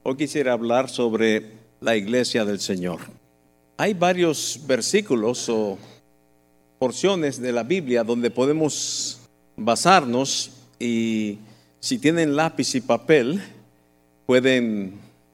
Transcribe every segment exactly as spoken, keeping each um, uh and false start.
Hoy quisiera hablar sobre la iglesia del Señor. Hay varios versículos o porciones de la Biblia donde podemos basarnos, y si tienen lápiz y papel pueden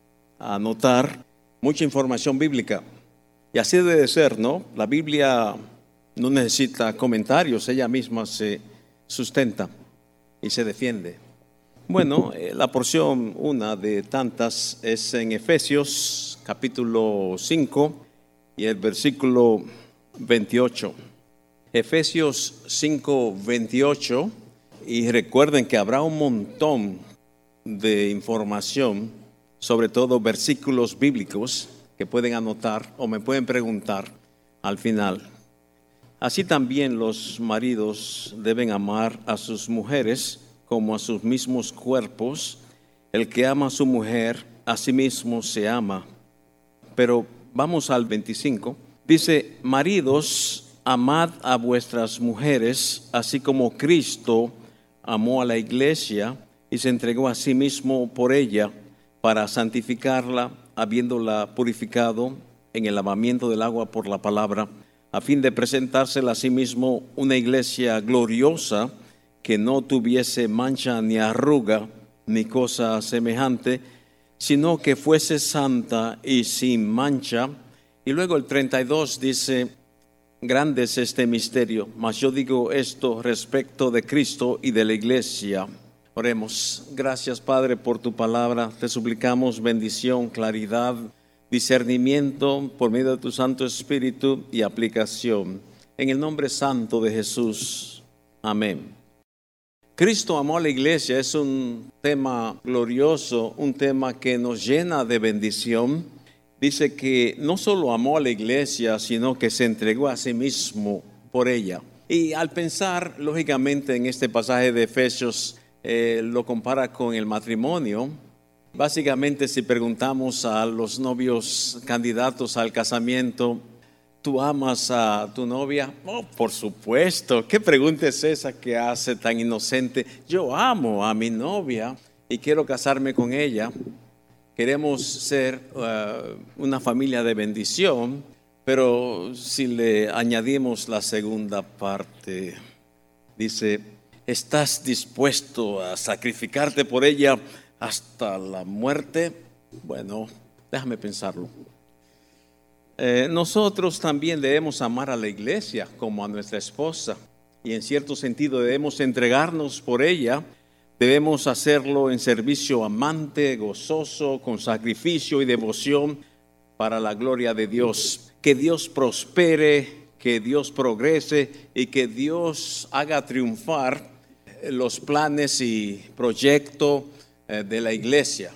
anotar mucha información bíblica. Y así debe ser, ¿no? La Biblia no necesita comentarios, ella misma se sustenta y se defiende. Bueno, eh, la porción, una de tantas, es en Efesios capítulo cinco y el versículo veintiocho. Efesios cinco, veintiocho, y recuerden que habrá un montón de información, sobre todo versículos bíblicos que pueden anotar o me pueden preguntar al final. Así también los maridos deben amar a sus mujeres como a sus mismos cuerpos. El que ama a su mujer, a sí mismo se ama. Pero vamos al veinticinco. Dice: maridos, amad a vuestras mujeres, así como Cristo amó a la iglesia y se entregó a sí mismo por ella, para santificarla, habiéndola purificado en el lavamiento del agua por la palabra, a fin de presentársela a sí mismo una iglesia gloriosa, que no tuviese mancha ni arruga ni cosa semejante, sino que fuese santa y sin mancha. Y luego el treinta y dos dice: grande es este misterio, mas yo digo esto respecto de Cristo y de la iglesia. Oremos. Gracias, Padre, por tu palabra. Te suplicamos bendición, claridad, discernimiento por medio de tu Santo Espíritu y aplicación. En el nombre santo de Jesús. Amén. Cristo amó a la iglesia es un tema glorioso, un tema que nos llena de bendición. Dice que no solo amó a la iglesia, sino que se entregó a sí mismo por ella. Y al pensar, lógicamente, en este pasaje de Efesios, eh, lo compara con el matrimonio. Básicamente, si preguntamos a los novios candidatos al casamiento: ¿tú amas a tu novia? Oh, por supuesto. ¿Qué pregunta es esa que hace tan inocente? Yo amo a mi novia y quiero casarme con ella. Queremos ser uh, una familia de bendición, pero si le añadimos la segunda parte, dice: ¿estás dispuesto a sacrificarte por ella hasta la muerte? Bueno, déjame pensarlo. Eh, nosotros también debemos amar a la iglesia como a nuestra esposa, y en cierto sentido debemos entregarnos por ella. Debemos hacerlo en servicio amante, gozoso, con sacrificio y devoción para la gloria de Dios. Que Dios prospere, que Dios progrese y que Dios haga triunfar los planes y proyectos de la iglesia.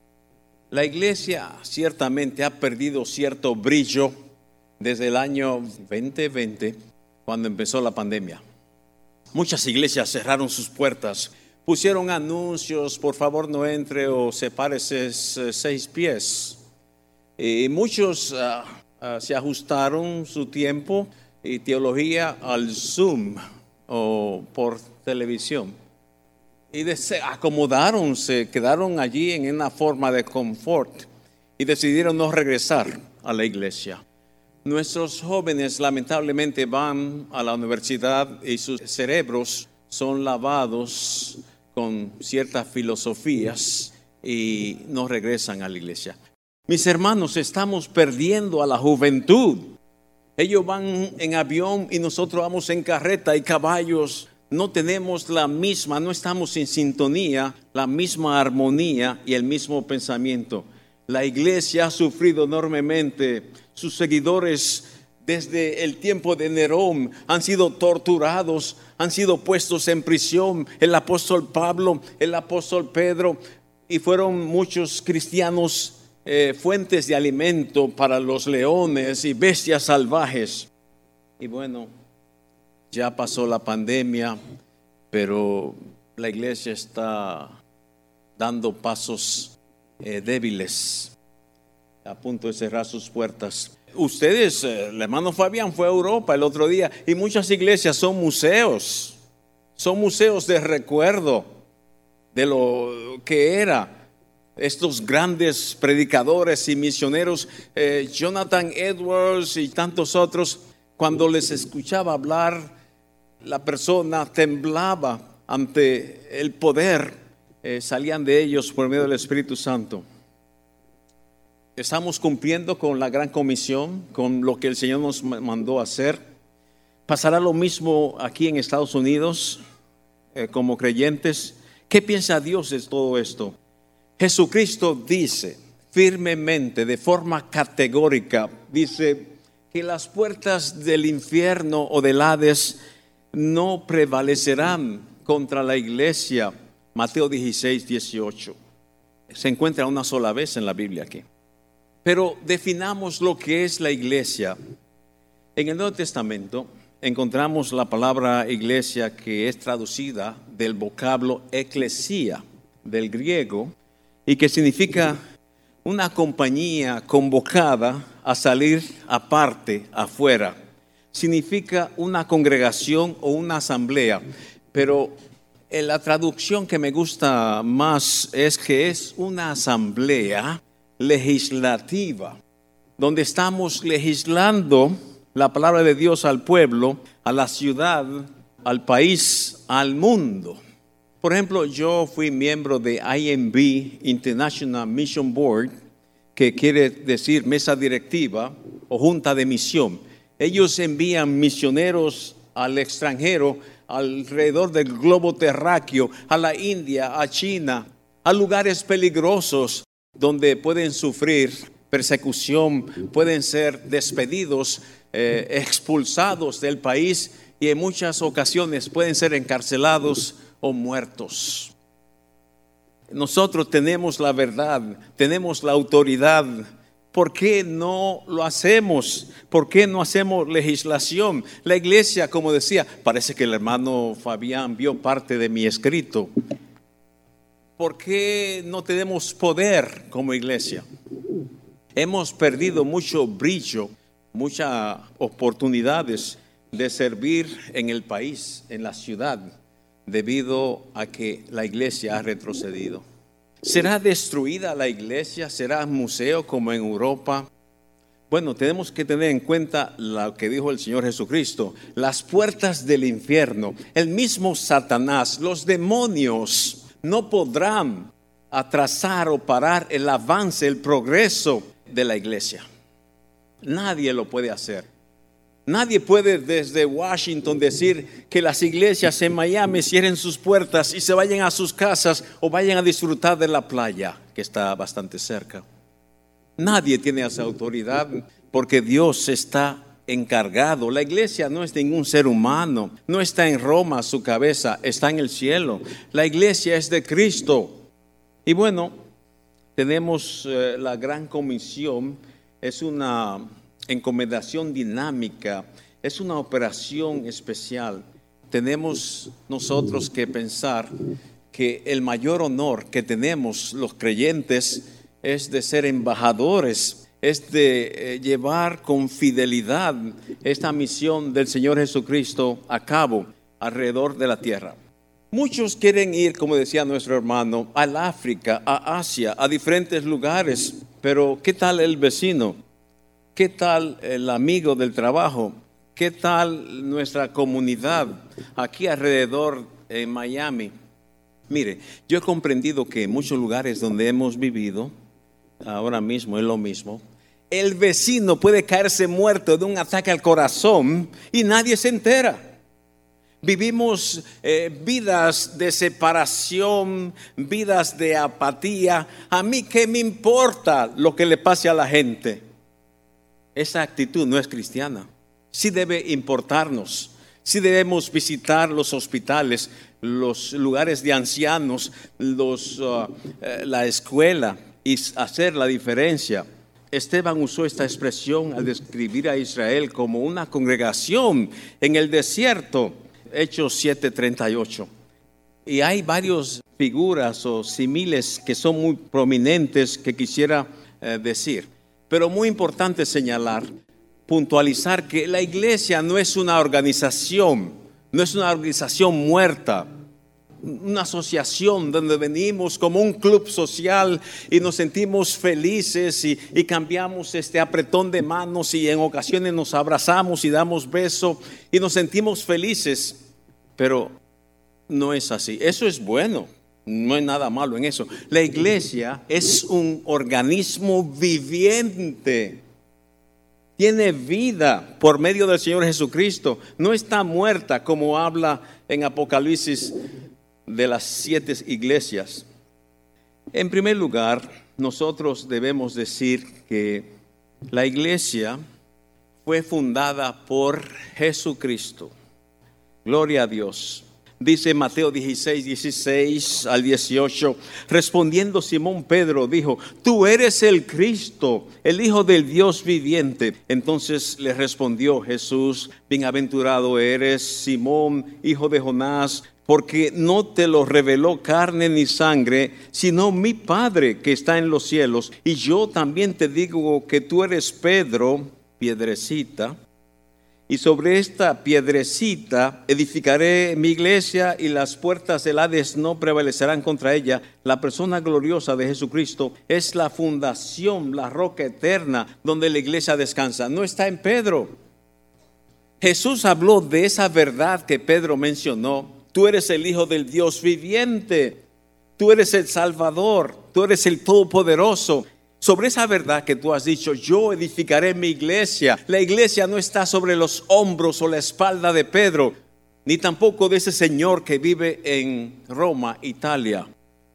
La iglesia ciertamente ha perdido cierto brillo desde el año veinte veinte, cuando empezó la pandemia. Muchas iglesias cerraron sus puertas, pusieron anuncios: por favor no entre o sepárese seis pies. Y muchos uh, uh, se ajustaron su tiempo y teología al Zoom o por televisión. Y se acomodaron, se quedaron allí en una forma de confort y decidieron no regresar a la iglesia. Nuestros jóvenes lamentablemente van a la universidad y sus cerebros son lavados con ciertas filosofías y no regresan a la iglesia. Mis hermanos, estamos perdiendo a la juventud. Ellos van en avión y nosotros vamos en carreta y caballos. No tenemos la misma, no estamos en sintonía, la misma armonía y el mismo pensamiento. La iglesia ha sufrido enormemente. Sus seguidores desde el tiempo de Nerón han sido torturados, han sido puestos en prisión. El apóstol Pablo, el apóstol Pedro, y fueron muchos cristianos eh, fuentes de alimento para los leones y bestias salvajes. Y bueno, ya pasó la pandemia, pero la iglesia está dando pasos eh, débiles, a punto de cerrar sus puertas. Ustedes, eh, el hermano Fabián fue a Europa el otro día, y muchas iglesias son museos, son museos de recuerdo de lo que era. estos grandes predicadores y misioneros, eh, Jonathan Edwards y tantos otros, cuando les escuchaba hablar, la persona temblaba ante el poder, eh, salían de ellos por medio del Espíritu Santo. Estamos cumpliendo con la gran comisión, con lo que el Señor nos mandó a hacer. ¿Pasará lo mismo aquí en Estados Unidos eh, como creyentes? ¿Qué piensa Dios de todo esto? Jesucristo dice firmemente, de forma categórica, dice que las puertas del infierno o del Hades no prevalecerán contra la iglesia. Mateo dieciséis, dieciocho. Se encuentra una sola vez en la Biblia aquí. Pero definamos lo que es la iglesia. En el Nuevo Testamento encontramos la palabra iglesia, que es traducida del vocablo eclesia, del griego, y que significa una compañía convocada a salir aparte, afuera. Significa una congregación o una asamblea, pero en la traducción que me gusta más es que es una asamblea legislativa, donde estamos legislando la palabra de Dios al pueblo, a la ciudad, al país, al mundo. Por ejemplo, yo fui miembro de I M B, International Mission Board, que quiere decir mesa directiva o junta de misión. Ellos envían misioneros al extranjero, alrededor del globo terráqueo, a la India, a China, a lugares peligrosos donde pueden sufrir persecución, pueden ser despedidos, eh, expulsados del país y en muchas ocasiones pueden ser encarcelados o muertos. Nosotros tenemos la verdad, tenemos la autoridad. ¿Por qué no lo hacemos? ¿Por qué no hacemos legislación? La iglesia, como decía, parece que el hermano Fabián vio parte de mi escrito. ¿Por qué no tenemos poder como iglesia? Hemos perdido mucho brillo, muchas oportunidades de servir en el país, en la ciudad, debido a que la iglesia ha retrocedido. ¿Será destruida la iglesia? ¿Será museo como en Europa? Bueno, tenemos que tener en cuenta lo que dijo el Señor Jesucristo. Las puertas del infierno, el mismo Satanás, los demonios no podrán atrasar o parar el avance, el progreso de la iglesia. Nadie lo puede hacer. Nadie puede desde Washington decir que las iglesias en Miami cierren sus puertas y se vayan a sus casas o vayan a disfrutar de la playa, que está bastante cerca. Nadie tiene esa autoridad porque Dios está encargado. La iglesia no es ningún ser humano, no está en Roma, su cabeza está en el cielo. La iglesia es de Cristo. Y bueno, tenemos eh, la gran comisión, es una encomendación dinámica, es una operación especial. Tenemos nosotros que pensar que el mayor honor que tenemos los creyentes es de ser embajadores, es de eh, llevar con fidelidad esta misión del Señor Jesucristo a cabo alrededor de la tierra. Muchos quieren ir, como decía nuestro hermano, al África, a Asia, a diferentes lugares, pero ¿qué tal el vecino? ¿Qué tal el amigo del trabajo? ¿Qué tal nuestra comunidad aquí alrededor en Miami? Mire, yo he comprendido que en muchos lugares donde hemos vivido, ahora mismo es lo mismo, el vecino puede caerse muerto de un ataque al corazón y nadie se entera. Vivimos eh, vidas de separación, vidas de apatía. ¿A mí qué me importa lo que le pase a la gente? Esa actitud no es cristiana. Sí debe importarnos. Sí debemos visitar los hospitales, los lugares de ancianos, los, uh, eh, la escuela y hacer la diferencia. Esteban usó esta expresión al describir a Israel como una congregación en el desierto. Hechos siete treinta y ocho. Y hay varias figuras o símiles que son muy prominentes que quisiera eh, decir. Pero muy importante señalar, puntualizar que la iglesia no es una organización, no es una organización muerta. una asociación donde venimos como un club social y nos sentimos felices y, y cambiamos este apretón de manos y en ocasiones nos abrazamos y damos besos y nos sentimos felices, pero no es así. Eso es bueno, no hay nada malo en eso. La iglesia es un organismo viviente. Tiene vida por medio del Señor Jesucristo. No está muerta como habla en Apocalipsis de las siete iglesias. En primer lugar, nosotros debemos decir que la iglesia fue fundada por Jesucristo. Gloria a Dios. Dice Mateo dieciséis, dieciséis al dieciocho, respondiendo Simón Pedro dijo: tú eres el Cristo, el Hijo del Dios viviente. Entonces le respondió Jesús: bienaventurado eres, Simón, hijo de Jonás, porque no te lo reveló carne ni sangre, sino mi Padre que está en los cielos. Y yo también te digo que tú eres Pedro, piedrecita, y sobre esta piedrecita edificaré mi iglesia, y las puertas del Hades no prevalecerán contra ella. La persona gloriosa de Jesucristo es la fundación, la roca eterna donde la iglesia descansa. No está en Pedro. Jesús habló de esa verdad que Pedro mencionó. Tú eres el Hijo del Dios viviente. Tú eres el Salvador. Tú eres el Todopoderoso. Sobre esa verdad que tú has dicho, yo edificaré mi iglesia. La iglesia no está sobre los hombros o la espalda de Pedro, ni tampoco de ese señor que vive en Roma, Italia.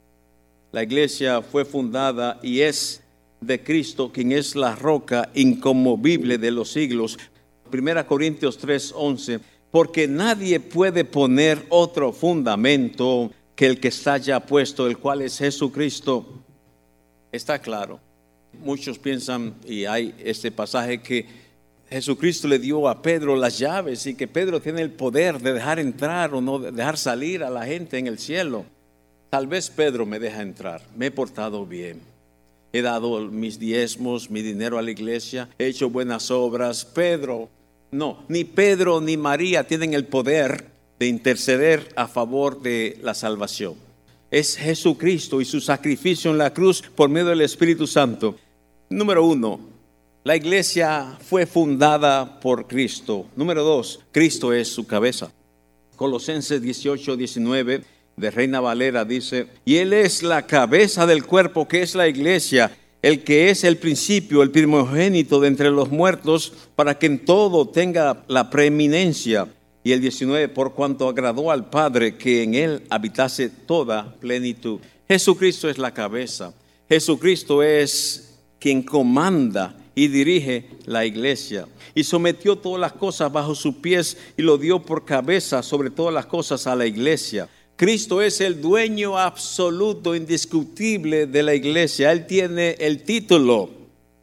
La iglesia fue fundada y es de Cristo, quien es la roca inconmovible de los siglos. Primera Corintios tres, once. Porque nadie puede poner otro fundamento que el que está ya puesto, el cual es Jesucristo. Está claro. Muchos piensan, y hay este pasaje, que Jesucristo le dio a Pedro las llaves y que Pedro tiene el poder de dejar entrar o no dejar salir a la gente en el cielo. Tal vez Pedro me deja entrar, me he portado bien, he dado mis diezmos, mi dinero a la iglesia, he hecho buenas obras. Pedro, no, ni Pedro ni María tienen el poder de interceder a favor de la salvación. Es Jesucristo y su sacrificio en la cruz por medio del Espíritu Santo. Número uno, la iglesia fue fundada por Cristo. Número dos, Cristo es su cabeza. Colosenses dieciocho, diecinueve de Reina Valera dice: y Él es la cabeza del cuerpo, que es la iglesia, el que es el principio, el primogénito de entre los muertos, para que en todo tenga la preeminencia. Y el diecinueve, por cuanto agradó al Padre que en Él habitase toda plenitud. Jesucristo es la cabeza. Jesucristo es quien comanda y dirige la iglesia. Y sometió todas las cosas bajo sus pies y lo dio por cabeza sobre todas las cosas a la iglesia. Cristo es el dueño absoluto, indiscutible de la iglesia. Él tiene el título,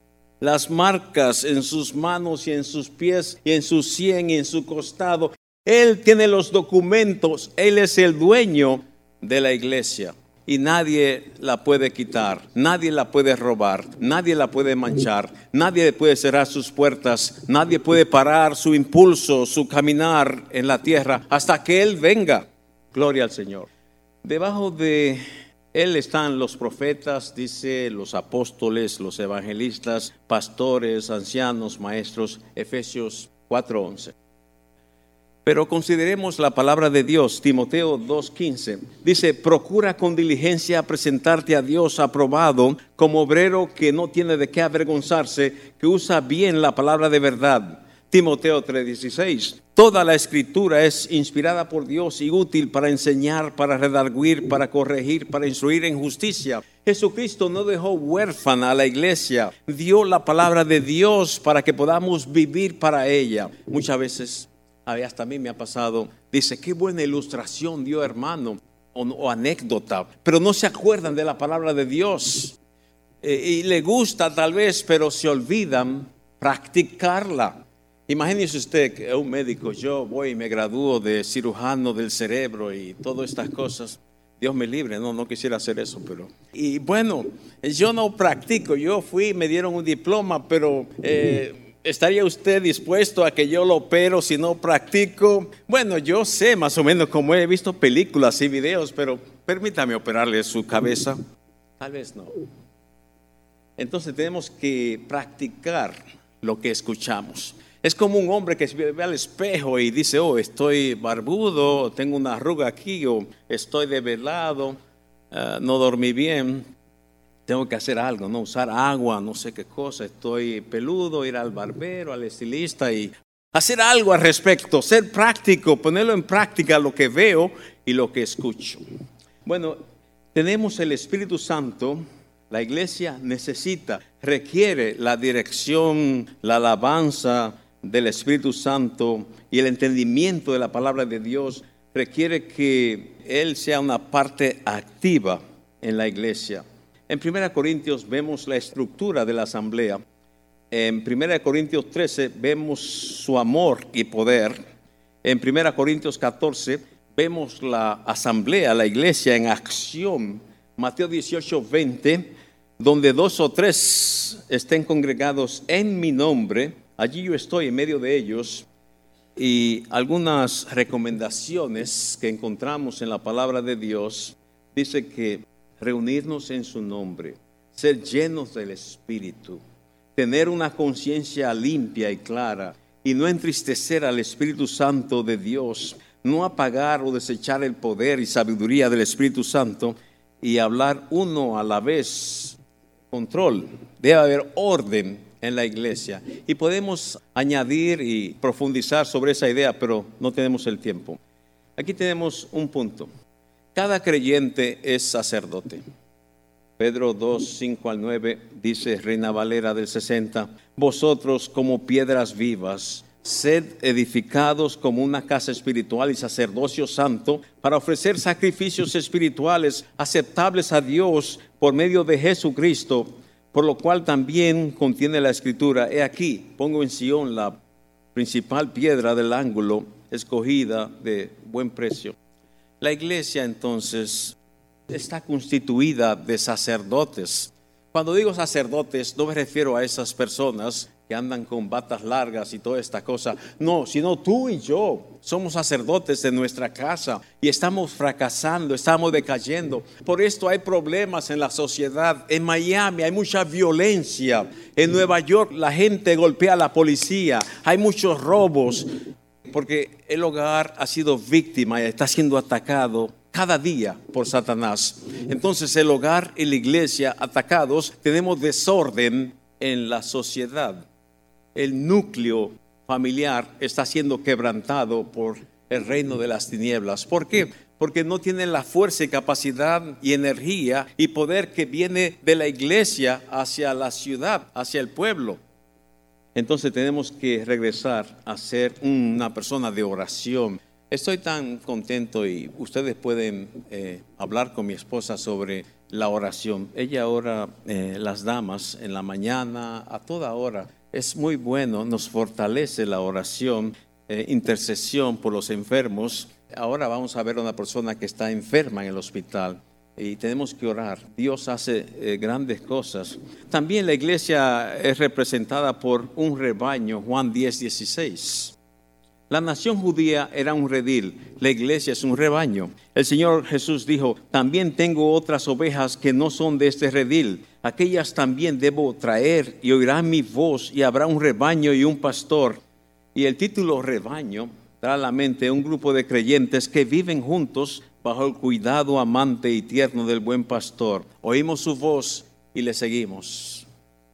las marcas en sus manos y en sus pies y en su sien y en su costado. Él tiene los documentos. Él es el dueño de la iglesia y nadie la puede quitar, nadie la puede robar, nadie la puede manchar, nadie puede cerrar sus puertas, nadie puede parar su impulso, su caminar en la tierra hasta que Él venga. Gloria al Señor. Debajo de Él están los profetas, dice, los apóstoles, los evangelistas, pastores, ancianos, maestros. Efesios cuatro, once. Pero consideremos la palabra de Dios. Timoteo dos, quince. Dice: procura con diligencia presentarte a Dios aprobado, como obrero que no tiene de qué avergonzarse, que usa bien la palabra de verdad. Timoteo tres, dieciséis. Toda la escritura es inspirada por Dios y útil para enseñar, para redarguir, para corregir, para instruir en justicia. Jesucristo no dejó huérfana a la iglesia, dio la palabra de Dios para que podamos vivir para ella. Muchas veces, hasta a mí me ha pasado, dice: qué buena ilustración dio, hermano, o, o anécdota, pero no se acuerdan de la palabra de Dios. Eh, y le gusta tal vez, pero se olvidan practicarla. Imagínese usted que es un médico, yo voy y me gradúo de cirujano del cerebro y todas estas cosas. Dios me libre, no, no quisiera hacer eso, pero... Y bueno, yo no practico, yo fui, me dieron un diploma, pero... Eh, ¿Estaría usted dispuesto a que yo lo opero si no practico? Bueno, yo sé más o menos cómo he visto películas y videos, pero permítame operarle su cabeza. Tal vez no. Entonces tenemos que practicar lo que escuchamos. Es como un hombre que ve al espejo y dice, oh, estoy barbudo, tengo una arruga aquí, o estoy desvelado, uh, no dormí bien, tengo que hacer algo, no usar agua, no sé qué cosa, estoy peludo, ir al barbero, al estilista y hacer algo al respecto, ser práctico, ponerlo en práctica lo que veo y lo que escucho. Bueno, tenemos el Espíritu Santo. La iglesia necesita, requiere la dirección, la alabanza del Espíritu Santo y el entendimiento de la palabra de Dios. Requiere que Él sea una parte activa en la iglesia. En primera Corintios vemos la estructura de la asamblea. En primera Corintios trece vemos su amor y poder. En primera Corintios catorce vemos la asamblea, la iglesia en acción. Mateo dieciocho, veinte, donde dos o tres estén congregados en mi nombre, allí yo estoy en medio de ellos. Y algunas recomendaciones que encontramos en la palabra de Dios, dice que reunirnos en su nombre, ser llenos del Espíritu, tener una conciencia limpia y clara y no entristecer al Espíritu Santo de Dios, no apagar o desechar el poder y sabiduría del Espíritu Santo y hablar uno a la vez. Control, debe haber orden en la iglesia y podemos añadir y profundizar sobre esa idea, pero no tenemos el tiempo. Aquí tenemos un punto. Cada creyente es sacerdote. Pedro dos, cinco al nueve dice, Reina Valera del sesenta, vosotros como piedras vivas, sed edificados como una casa espiritual y sacerdocio santo para ofrecer sacrificios espirituales aceptables a Dios por medio de Jesucristo, por lo cual también contiene la Escritura, he aquí, pongo en Sión la principal piedra del ángulo, escogida de buen precio. La iglesia entonces está constituida de sacerdotes. Cuando digo sacerdotes, no me refiero a esas personas que andan con batas largas y toda esta cosa. No, sino tú y yo somos sacerdotes de nuestra casa y estamos fracasando, estamos decayendo. Por esto hay problemas en la sociedad. En Miami hay mucha violencia. En Nueva York la gente golpea a la policía. Hay muchos robos porque el hogar ha sido víctima y está siendo atacado cada día por Satanás. Entonces el hogar y la iglesia atacados, tenemos desorden en la sociedad. El núcleo familiar está siendo quebrantado por el reino de las tinieblas. ¿Por qué? Porque no tienen la fuerza y capacidad y energía y poder que viene de la iglesia hacia la ciudad, hacia el pueblo. Entonces tenemos que regresar a ser una persona de oración. Estoy tan contento y ustedes pueden eh, hablar con mi esposa sobre la oración. Ella ora, eh, las damas, en la mañana, a toda hora. Es muy bueno, nos fortalece la oración, eh, intercesión por los enfermos. Ahora vamos a ver a una persona que está enferma en el hospital y tenemos que orar. Dios hace eh, grandes cosas. También la iglesia es representada por un rebaño, Juan diez, dieciséis. La nación judía era un redil, la iglesia es un rebaño. El Señor Jesús dijo, también tengo otras ovejas que no son de este redil. Aquellas también debo traer y oirán mi voz y habrá un rebaño y un pastor. Y el título rebaño trae a la mente un grupo de creyentes que viven juntos bajo el cuidado amante y tierno del buen pastor. Oímos su voz y le seguimos.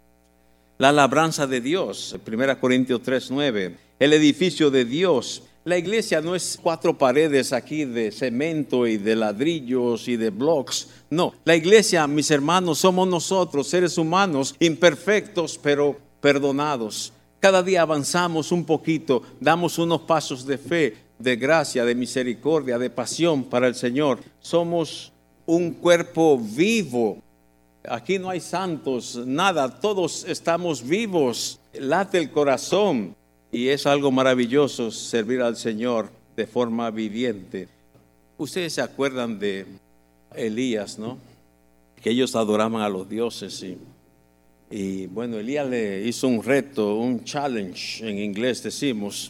La labranza de Dios, primera Corintios tres, nueve. El edificio de Dios. La iglesia no es cuatro paredes aquí de cemento y de ladrillos y de blocks. No, la iglesia, mis hermanos, somos nosotros, seres humanos, imperfectos, pero perdonados. Cada día avanzamos un poquito, damos unos pasos de fe, de gracia, de misericordia, de pasión para el Señor. Somos un cuerpo vivo. Aquí no hay santos, nada, todos estamos vivos. Late el corazón. Y es algo maravilloso servir al Señor de forma viviente. Ustedes se acuerdan de Elías, ¿no? Que ellos adoraban a los dioses y Y bueno, Elías le hizo un reto, un challenge en inglés decimos,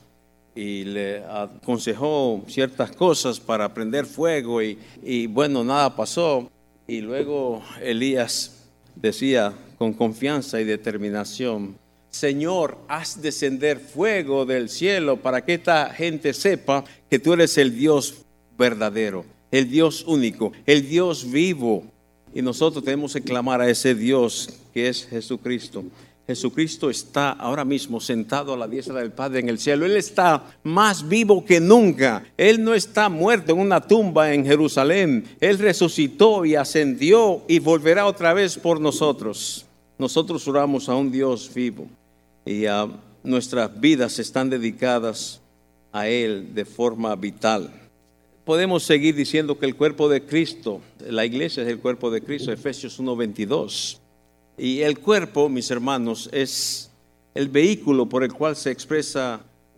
y le aconsejó ciertas cosas para prender fuego y, y bueno, nada pasó. Y luego Elías decía con confianza y determinación: Señor, haz descender fuego del cielo para que esta gente sepa que tú eres el Dios verdadero, el Dios único, el Dios vivo. Y nosotros tenemos que clamar a ese Dios que es Jesucristo. Jesucristo está ahora mismo sentado a la diestra del Padre en el cielo. Él está más vivo que nunca. Él no está muerto en una tumba en Jerusalén. Él resucitó y ascendió y volverá otra vez por nosotros. Nosotros oramos a un Dios vivo y uh, nuestras vidas están dedicadas a Él de forma vital. Podemos seguir diciendo que el cuerpo de Cristo, la iglesia es el cuerpo de Cristo, Efesios uno veintidós. Y el cuerpo, mis hermanos, es el vehículo por el cual se expresa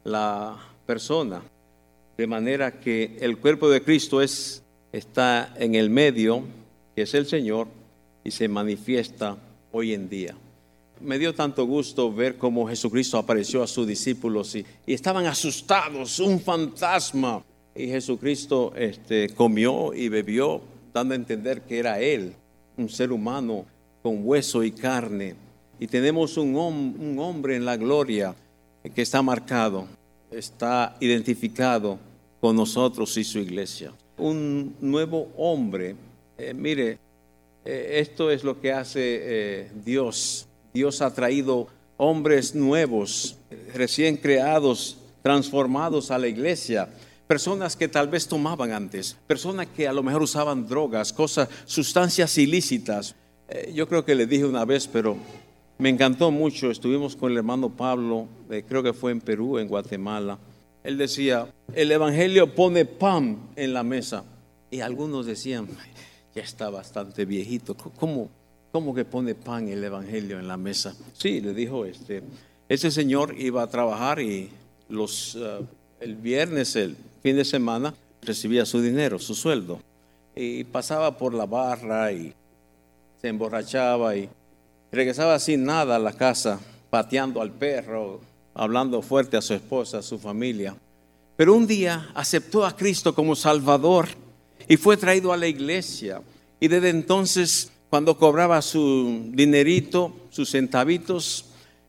la persona. De manera que el cuerpo de Cristo es, está en el medio, que es el Señor, y se manifiesta hoy en día. Me dio tanto gusto ver cómo Jesucristo apareció a sus discípulos y, y estaban asustados, un fantasma. Y Jesucristo este, comió y bebió, dando a entender que era Él, un ser humano con hueso y carne. Y tenemos un, hom- un hombre en la gloria que está marcado, está identificado con nosotros y su iglesia. Un nuevo hombre. Eh, mire, eh, esto es lo que hace eh, Dios. Dios ha traído hombres nuevos, recién creados, transformados a la iglesia. Personas que tal vez tomaban antes, personas que a lo mejor usaban drogas, cosas, sustancias ilícitas. Eh, yo creo que le dije una vez, pero me encantó mucho. Estuvimos con el hermano Pablo, eh, creo que fue en Perú, en Guatemala. Él decía, el evangelio pone pan en la mesa. Y algunos decían, ya está bastante viejito, ¿cómo, cómo que pone pan el evangelio en la mesa? Sí, le dijo, este, ese señor iba a trabajar y los, uh, el viernes, el fin de semana, recibía su dinero, su sueldo. Y pasaba por la barra y se emborrachaba y regresaba sin nada a la casa, pateando al perro, hablando fuerte a su esposa, a su familia. Pero un día aceptó a Cristo como Salvador y fue traído a la iglesia. Y desde entonces, cuando cobraba su dinerito, sus centavitos,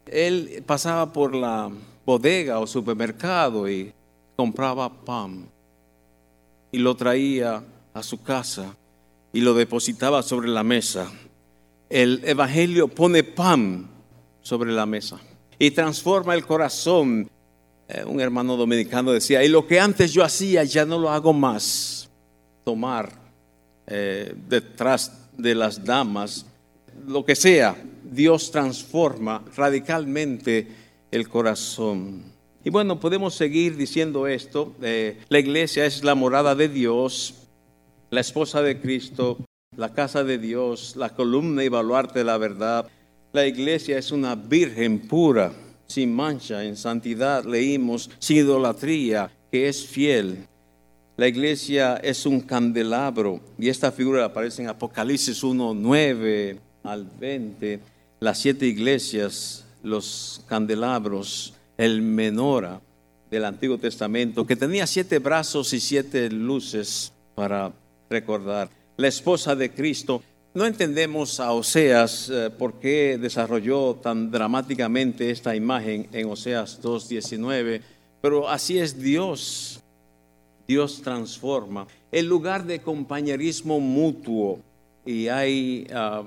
él pasaba por la bodega o supermercado y compraba pan y lo traía a su casa y lo depositaba sobre la mesa. El evangelio pone pan sobre la mesa y transforma el corazón. Eh, un hermano dominicano decía, y lo que antes yo hacía ya no lo hago más. Tomar eh, detrás de las damas, lo que sea, Dios transforma radicalmente el corazón. Y bueno, podemos seguir diciendo esto. Eh, la iglesia es la morada de Dios, la esposa de Cristo, la casa de Dios, la columna y baluarte de la verdad. La iglesia es una virgen pura, sin mancha, en santidad, leímos, sin idolatría, que es fiel. La iglesia es un candelabro, y esta figura aparece en Apocalipsis uno, nueve al veinte. Las siete iglesias, los candelabros, el menora del Antiguo Testamento, que tenía siete brazos y siete luces para recordar. La esposa de Cristo. No entendemos a Oseas eh, por qué desarrolló tan dramáticamente esta imagen en Oseas dos diecinueve, pero así es Dios. Dios transforma. El lugar de compañerismo mutuo, y hay uh,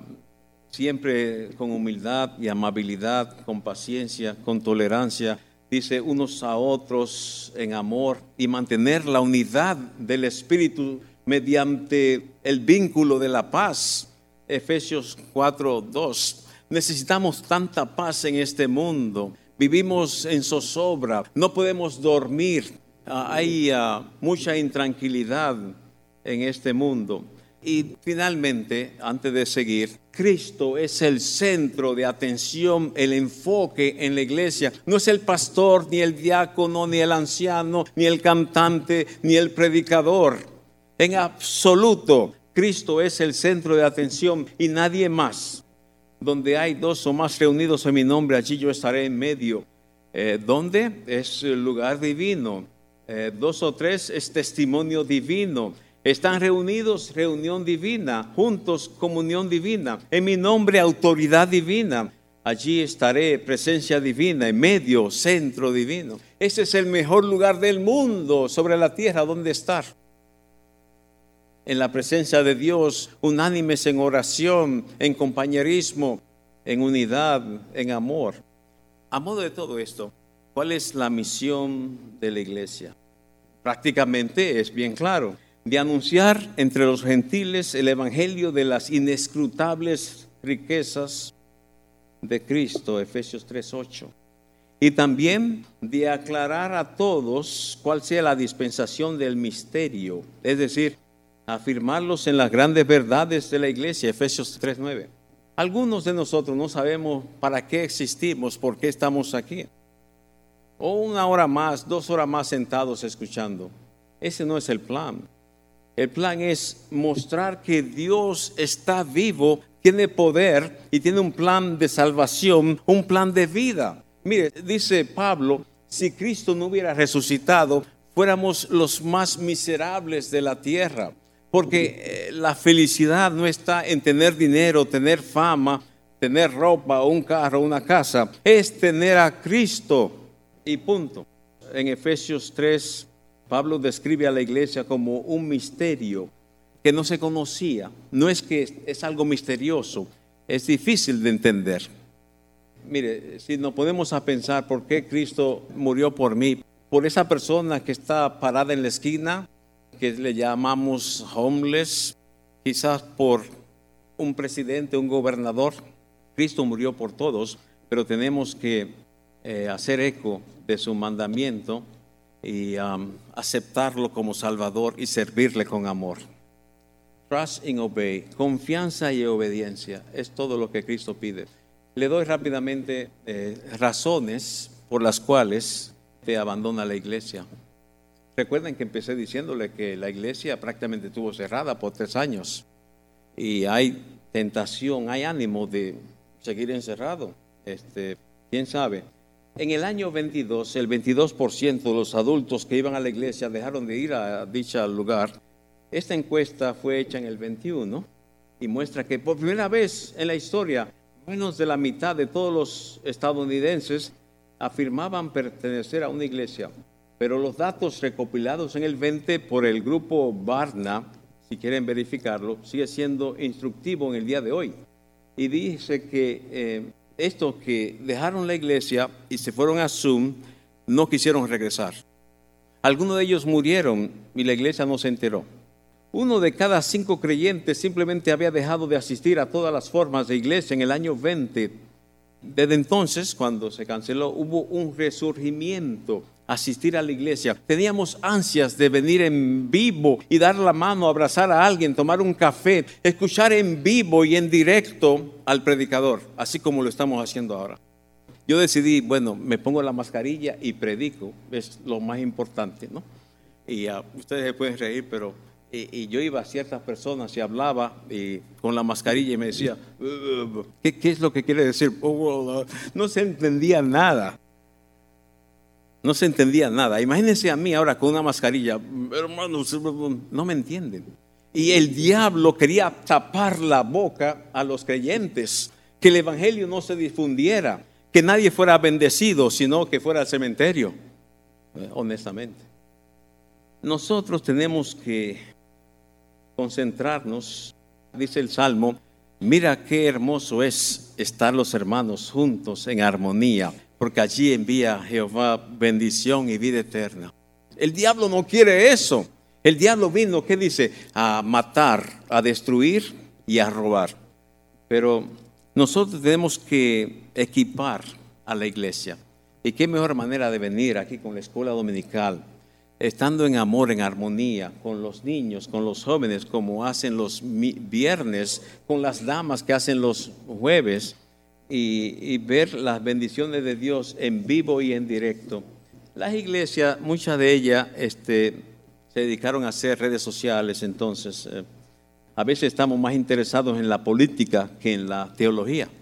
siempre con humildad y amabilidad, con paciencia, con tolerancia, dice, unos a otros en amor, y mantener la unidad del Espíritu mediante el vínculo de la paz. Efesios cuatro dos. Necesitamos tanta paz en este mundo. Vivimos en zozobra, no podemos dormir. Uh, hay uh, mucha intranquilidad en este mundo. Y finalmente, antes de seguir, Cristo es el centro de atención, el enfoque en la iglesia. No es el pastor, ni el diácono, ni el anciano, ni el cantante, ni el predicador. En absoluto, Cristo es el centro de atención y nadie más. donde hay dos o más reunidos en mi nombre, allí yo estaré en medio. Eh, ¿Dónde? Es el lugar divino. Eh, dos o tres es testimonio divino. Están reunidos, reunión divina. Juntos, comunión divina. En mi nombre, autoridad divina. Allí estaré, presencia divina, en medio, centro divino. Ese es el mejor lugar del mundo sobre la tierra donde estar. En la presencia de Dios, unánimes en oración, en compañerismo, en unidad, en amor. A modo de todo esto, ¿cuál es la misión de la iglesia? Prácticamente es bien claro, de anunciar entre los gentiles el evangelio de las inescrutables riquezas de Cristo, Efesios tres ocho. Y también de aclarar a todos cuál sea la dispensación del misterio, es decir, afirmarlos en las grandes verdades de la iglesia, Efesios tres nueve. Algunos de nosotros no sabemos para qué existimos, por qué estamos aquí. O una hora más, dos horas más sentados escuchando. Ese no es el plan. El plan es mostrar que Dios está vivo, tiene poder y tiene un plan de salvación, un plan de vida. Mire, dice Pablo, si Cristo no hubiera resucitado, fuéramos los más miserables de la tierra. Porque eh, la felicidad no está en tener dinero, tener fama, tener ropa, un carro, una casa. Es tener a Cristo y punto. En Efesios tres, Pablo describe a la iglesia como un misterio que no se conocía. No es que es algo misterioso, es difícil de entender. Mire, si nos ponemos a pensar por qué Cristo murió por mí, por esa persona que está parada en la esquina, que le llamamos homeless, quizás por un presidente, un gobernador. Cristo murió por todos, pero tenemos que eh, hacer eco de su mandamiento y um, aceptarlo como Salvador y servirle con amor. Trust and obey, confianza y obediencia, es todo lo que Cristo pide. Le doy rápidamente eh, razones por las cuales te abandona la iglesia. Recuerden que empecé diciéndole que la iglesia prácticamente estuvo cerrada por tres años y hay tentación, hay ánimo de seguir encerrado. Este, ¿quién sabe? En el año veintidós, el veintidós por ciento de los adultos que iban a la iglesia dejaron de ir a dicho lugar. Esta encuesta fue hecha en el veintiuno y muestra que por primera vez en la historia, menos de la mitad de todos los estadounidenses afirmaban pertenecer a una iglesia. Pero los datos recopilados en el veinte por el grupo Barna, si quieren verificarlo, sigue siendo instructivo en el día de hoy. Y dice que eh, estos que dejaron la iglesia y se fueron a Zoom, no quisieron regresar. Algunos de ellos murieron y la iglesia no se enteró. Uno de cada cinco creyentes simplemente había dejado de asistir a todas las formas de iglesia en el año veinte. Desde entonces, cuando se canceló, hubo un resurgimiento. Asistir a la iglesia. Teníamos ansias de venir en vivo y dar la mano, abrazar a alguien, tomar un café, escuchar en vivo y en directo al predicador, así como lo estamos haciendo ahora. Yo decidí, bueno, me pongo la mascarilla y predico, es lo más importante, ¿no? Y uh, ustedes se pueden reír, pero y, y yo iba a ciertas personas y hablaba y, con la mascarilla y me decía, ¿qué, qué es lo que quiere decir? No se entendía nada. No se entendía nada. Imagínense a mí ahora con una mascarilla. Hermanos, no me entienden. Y el diablo quería tapar la boca a los creyentes, que el evangelio no se difundiera, que nadie fuera bendecido, sino que fuera al cementerio. Eh, honestamente. Nosotros tenemos que concentrarnos. Dice el Salmo, mira qué hermoso es estar los hermanos juntos en armonía, porque allí envía Jehová bendición y vida eterna. El diablo no quiere eso. El diablo vino, ¿qué dice? A matar, a destruir y a robar. Pero nosotros tenemos que equipar a la iglesia. Y qué mejor manera de venir aquí con la escuela dominical, estando en amor, en armonía, con los niños, con los jóvenes, como hacen los viernes, con las damas que hacen los jueves. Y, y ver las bendiciones de Dios en vivo y en directo. Las iglesias, muchas de ellas este, se dedicaron a hacer redes sociales, entonces eh, a veces estamos más interesados en la política que en la teología.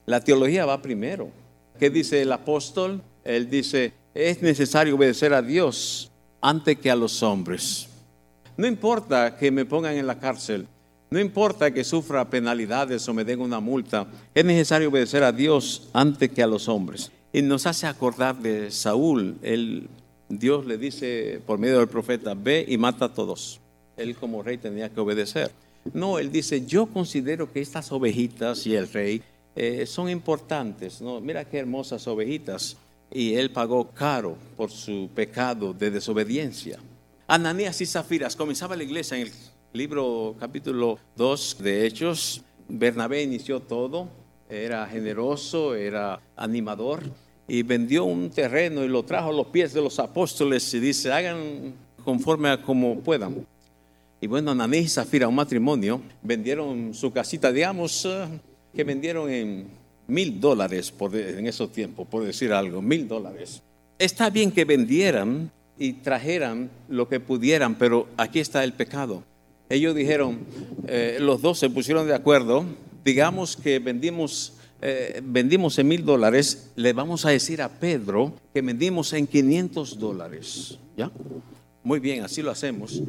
La teología va primero. ¿Qué dice el apóstol? Él dice, es necesario obedecer a Dios antes que a los hombres. No importa que me pongan en la cárcel, no importa que sufra penalidades o me den una multa, es necesario obedecer a Dios antes que a los hombres. Y nos hace acordar de Saúl. Él, Dios le dice por medio del profeta, ve y mata a todos. Él como rey tenía que obedecer. No, él dice, yo considero que estas ovejitas y el rey eh, son importantes. No, mira qué hermosas ovejitas. Y él pagó caro por su pecado de desobediencia. Ananías y Zafiras, comenzaba la iglesia en el libro capítulo dos de Hechos. Bernabé inició todo, era generoso, era animador y vendió un terreno y lo trajo a los pies de los apóstoles y dice, hagan conforme a como puedan. Y bueno, Ananías y Zafira, un matrimonio, vendieron su casita, digamos, uh, que vendieron en mil dólares por, en esos tiempos, por decir algo, mil dólares. Está bien que vendieran y trajeran lo que pudieran, pero aquí está el pecado. Ellos dijeron, eh, los dos se pusieron de acuerdo, digamos que vendimos, eh, vendimos en mil dólares, le vamos a decir a Pedro que vendimos en quinientos dólares, ¿ya? Muy bien, así lo hacemos.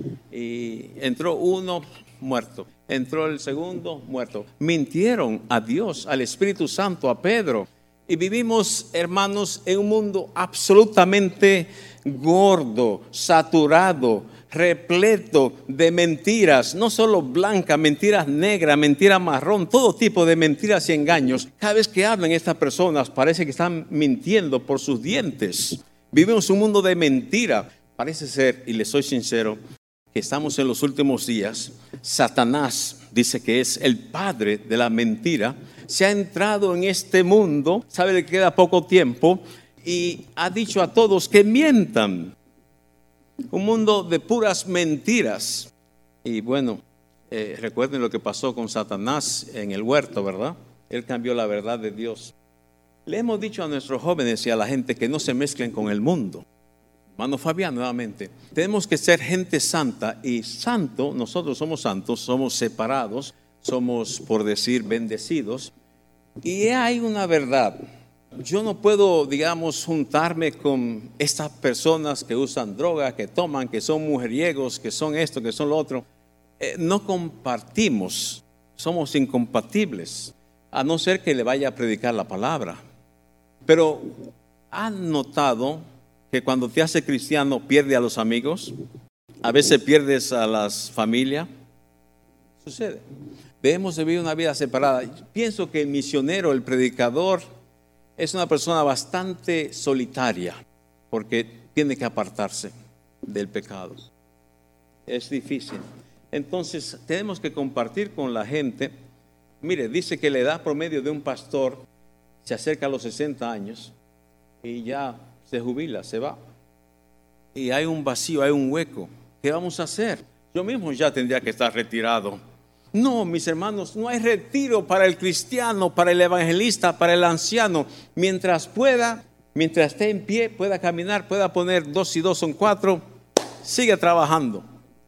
Y entró uno muerto, entró el segundo muerto. Mintieron a Dios, al Espíritu Santo, a Pedro. Y vivimos, hermanos, en un mundo absolutamente gordo, saturado, repleto de mentiras, no solo blancas, mentiras negras, mentiras marrón, todo tipo de mentiras y engaños. Cada vez que hablan estas personas parece que están mintiendo por sus dientes. Vivimos un mundo de mentira. Parece ser, y le soy sincero, que estamos en los últimos días. Satanás dice que es el padre de la mentira. Se ha entrado en este mundo, sabe que queda poco tiempo, y ha dicho a todos que mientan. Un mundo de puras mentiras. Y bueno, eh, recuerden lo que pasó con Satanás en el huerto, ¿verdad? Él cambió la verdad de Dios. Le hemos dicho a nuestros jóvenes y a la gente que no se mezclen con el mundo. Hermano Fabián, nuevamente, tenemos que ser gente santa, y santo, nosotros somos santos, somos separados, somos, por decir, bendecidos. Y hay una verdad, yo no puedo, digamos, juntarme con estas personas que usan droga, que toman, que son mujeriegos, que son esto, que son lo otro. Eh, no compartimos, somos incompatibles, a no ser que le vaya a predicar la palabra. Pero ¿han notado que cuando te hace cristiano pierde a los amigos? A veces pierdes a las familias. Sucede. Debemos vivir una vida separada. Pienso que el misionero, el predicador, es una persona bastante solitaria porque tiene que apartarse del pecado. Es difícil. Entonces tenemos que compartir con la gente. Mire, dice que la edad promedio de un pastor se acerca a los sesenta años y ya se jubila, se va. Y hay un vacío, hay un hueco. ¿Qué vamos a hacer? Yo mismo ya tendría que estar retirado. No, mis hermanos, no hay retiro para el cristiano, para el evangelista, para el anciano. Mientras pueda, mientras esté en pie, pueda caminar, pueda poner dos y dos son cuatro, sigue trabajando.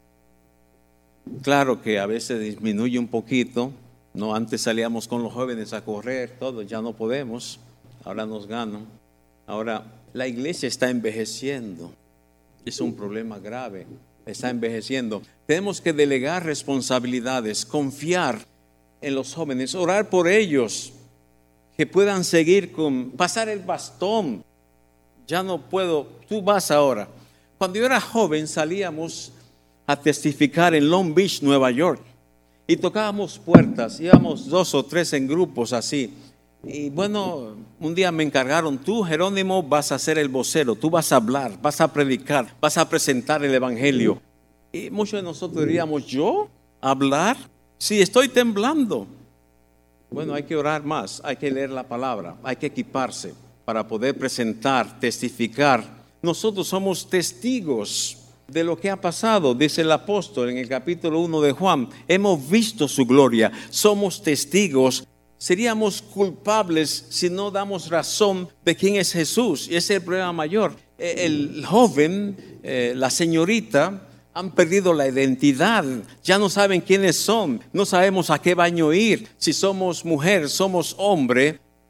Claro que a veces disminuye un poquito. No, antes salíamos con los jóvenes a correr, todo, ya no podemos. Ahora nos ganan. Ahora la iglesia está envejeciendo. Es un problema grave. Está envejeciendo. Tenemos que delegar responsabilidades, confiar en los jóvenes, orar por ellos, que puedan seguir con, pasar el bastón. Ya no puedo, tú vas ahora. Cuando yo era joven salíamos a testificar en Long Beach, Nueva York, y tocábamos puertas, íbamos dos o tres en grupos así. Y bueno, un día me encargaron, tú Jerónimo vas a ser el vocero, tú vas a hablar, vas a predicar, vas a presentar el evangelio. Y muchos de nosotros diríamos, ¿yo hablar? Sí, estoy temblando. Bueno, hay que orar más, hay que leer la palabra, hay que equiparse para poder presentar, testificar. Nosotros somos testigos de lo que ha pasado, dice el apóstol en el capítulo uno de Juan. Hemos visto su gloria, somos testigos. Seríamos culpables si no damos razón de quién es Jesús. Y ese es el problema mayor. El joven, eh, la señorita, han perdido la identidad. Ya no saben quiénes son. No sabemos a qué baño ir. Si somos mujer, somos hombre.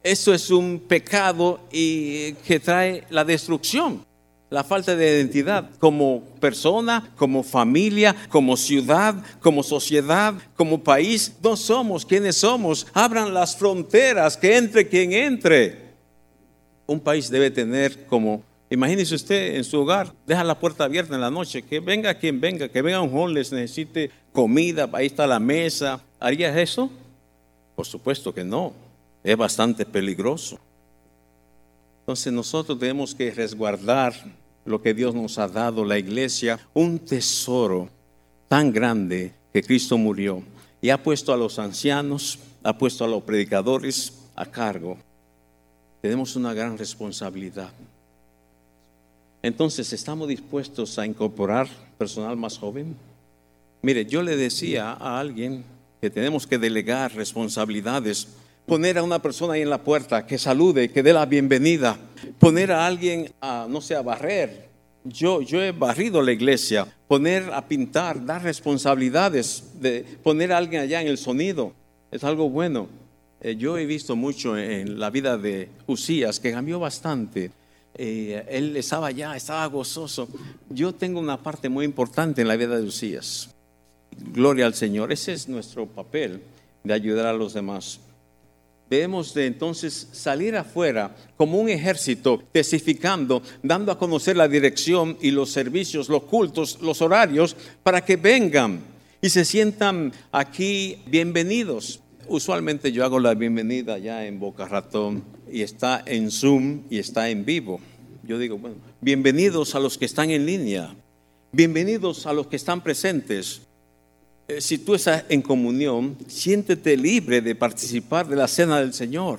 Eso es un pecado y que trae la destrucción, la falta de identidad como persona, como familia, como ciudad, como sociedad, como país. No somos quienes somos. Abran las fronteras, que entre quien entre. Un país debe tener como, imagínese usted en su hogar, deja la puerta abierta en la noche, que venga quien venga, que venga un homeless, necesite comida, ahí está la mesa. ¿Harías eso? Por supuesto que no. Es bastante peligroso. Entonces nosotros tenemos que resguardar lo que Dios nos ha dado, la iglesia, un tesoro tan grande que Cristo murió y ha puesto a los ancianos, ha puesto a los predicadores a cargo. Tenemos una gran responsabilidad. Entonces, ¿estamos dispuestos a incorporar personal más joven? Mire, yo le decía a alguien que tenemos que delegar responsabilidades. Poner a una persona ahí en la puerta que salude, que dé la bienvenida. Poner a alguien a, no sé, a barrer. Yo, yo he barrido la iglesia. Poner a pintar, dar responsabilidades. De poner a alguien allá en el sonido. Es algo bueno. Eh, yo he visto mucho en la vida de Usías, que cambió bastante. Eh, él estaba allá, estaba gozoso. Yo tengo una parte muy importante en la vida de Usías. Gloria al Señor. Ese es nuestro papel, de ayudar a los demás. Debemos de entonces salir afuera como un ejército, testificando, dando a conocer la dirección y los servicios, los cultos, los horarios, para que vengan y se sientan aquí bienvenidos. Usualmente yo hago la bienvenida ya en Boca Ratón y está en Zoom y está en vivo. Yo digo, bueno, bienvenidos a los que están en línea, bienvenidos a los que están presentes. Si tú estás en comunión, siéntete libre de participar de la cena del Señor.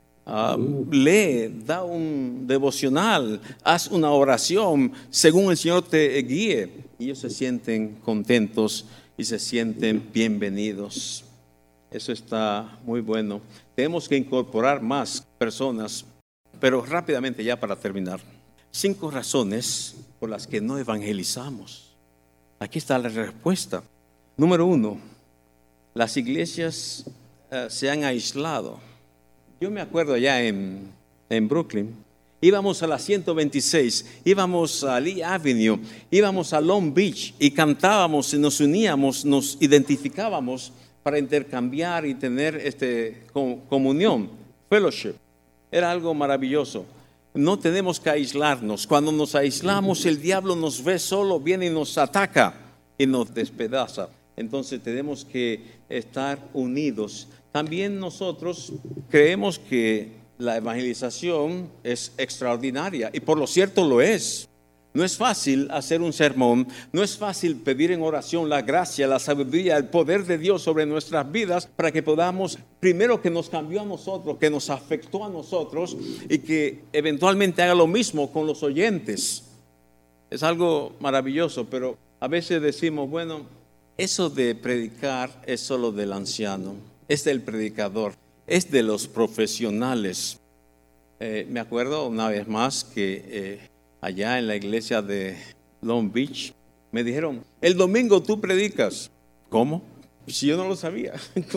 Uh, lee, da un devocional, haz una oración según el Señor te guíe. Y ellos se sienten contentos y se sienten bienvenidos. Eso está muy bueno. Tenemos que incorporar más personas, pero rápidamente ya para terminar. Cinco razones por las que no evangelizamos. Aquí está la respuesta. Número uno, las iglesias uh, se han aislado. Yo me acuerdo allá en, en Brooklyn, íbamos a la ciento veintiséis, íbamos a Lee Avenue, íbamos a Long Beach y cantábamos y nos uníamos, nos identificábamos para intercambiar y tener este, comunión, fellowship. Era algo maravilloso. No tenemos que aislarnos. Cuando nos aislamos, el diablo nos ve solo, viene y nos ataca y nos despedaza. Entonces tenemos que estar unidos. También nosotros creemos que la evangelización es extraordinaria y por lo cierto lo es. No es fácil hacer un sermón, no es fácil pedir en oración la gracia, la sabiduría, el poder de Dios sobre nuestras vidas para que podamos, primero que nos cambió a nosotros, que nos afectó a nosotros y que eventualmente haga lo mismo con los oyentes. Es algo maravilloso, pero a veces decimos, bueno, eso de predicar es solo del anciano, es del predicador, es de los profesionales. Eh, me acuerdo una vez más que eh, allá en la iglesia de Long Beach me dijeron, el domingo tú predicas. ¿Cómo? Si yo no lo sabía.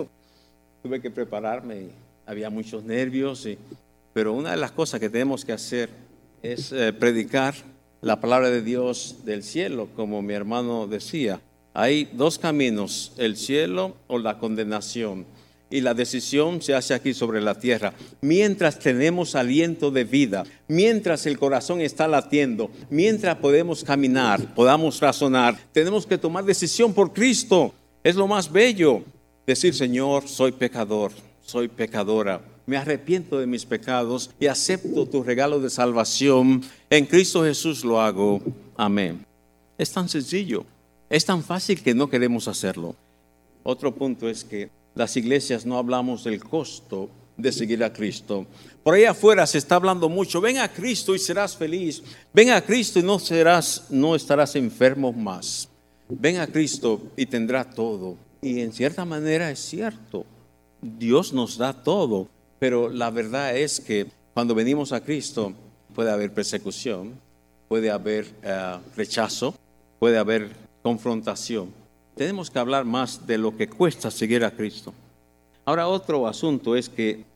Tuve que prepararme y había muchos nervios, y, pero una de las cosas que tenemos que hacer es eh, predicar la palabra de Dios del cielo, como mi hermano decía. Hay dos caminos, el cielo o la condenación. Y la decisión se hace aquí sobre la tierra. Mientras tenemos aliento de vida, mientras el corazón está latiendo, mientras podemos caminar, podamos razonar, tenemos que tomar decisión por Cristo. Es lo más bello. Decir, Señor, soy pecador, soy pecadora. Me arrepiento de mis pecados y acepto tu regalo de salvación. En Cristo Jesús lo hago. Amén. Es tan sencillo. Es tan fácil que no queremos hacerlo. Otro punto es que las iglesias no hablamos del costo de seguir a Cristo. Por ahí afuera se está hablando mucho. Ven a Cristo y serás feliz. Ven a Cristo y no serás, no estarás enfermo más. Ven a Cristo y tendrá todo. Y en cierta manera es cierto. Dios nos da todo. Pero la verdad es que cuando venimos a Cristo puede haber persecución, puede haber uh, rechazo, puede haber confrontación. Tenemos que hablar más de lo que cuesta seguir a Cristo. Ahora, otro asunto es que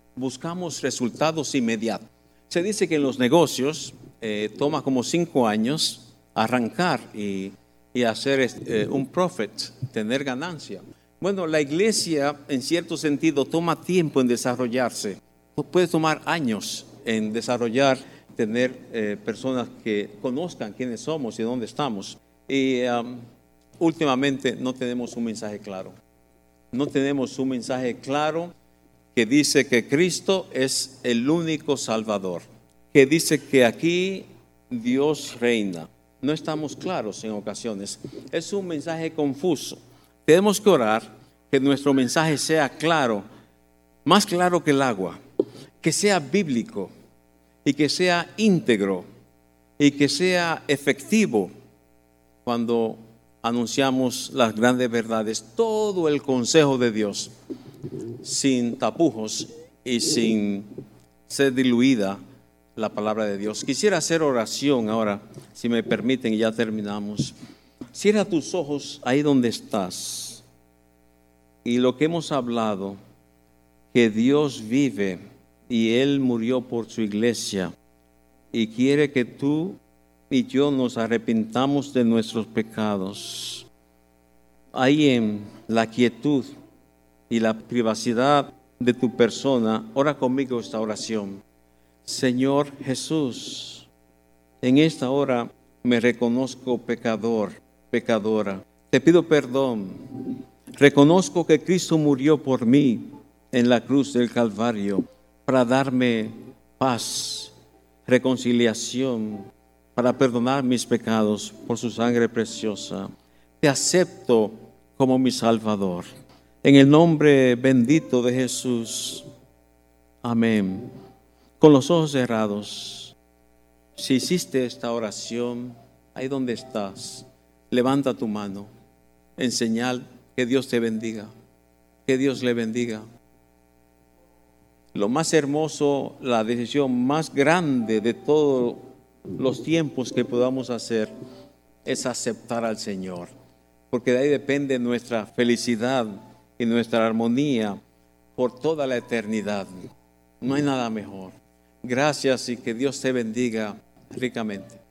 buscamos resultados inmediatos. Se dice que en los negocios eh, toma como cinco años arrancar y, y hacer eh, un profit, tener ganancia. Bueno, la iglesia en cierto sentido toma tiempo en desarrollarse. Puede tomar años en desarrollar, tener eh, personas que conozcan quiénes somos y dónde estamos. Y um, últimamente no tenemos un mensaje claro. No tenemos un mensaje claro que dice que Cristo es el único Salvador, que dice que aquí Dios reina. No estamos claros en ocasiones. Es un mensaje confuso. Tenemos que orar que nuestro mensaje sea claro, más claro que el agua, que sea bíblico y que sea íntegro y que sea efectivo cuando anunciamos las grandes verdades, todo el consejo de Dios, sin tapujos y sin ser diluida la palabra de Dios. Quisiera hacer oración ahora, si me permiten, y ya terminamos. Cierra tus ojos ahí donde estás. Y lo que hemos hablado, que Dios vive y Él murió por su iglesia y quiere que tú y yo nos arrepintamos de nuestros pecados. Ahí en la quietud y la privacidad de tu persona, ora conmigo esta oración. Señor Jesús, en esta hora me reconozco pecador, pecadora. Te pido perdón. Reconozco que Cristo murió por mí en la cruz del Calvario para darme paz, reconciliación, para perdonar mis pecados por su sangre preciosa. Te acepto como mi Salvador. En el nombre bendito de Jesús. Amén. Con los ojos cerrados, si hiciste esta oración, ahí donde estás, levanta tu mano en señal que Dios te bendiga. Que Dios le bendiga. Lo más hermoso, la decisión más grande de todos los tiempos que podamos hacer es aceptar al Señor, porque de ahí depende nuestra felicidad y nuestra armonía por toda la eternidad. No hay nada mejor. Gracias y que Dios te bendiga ricamente.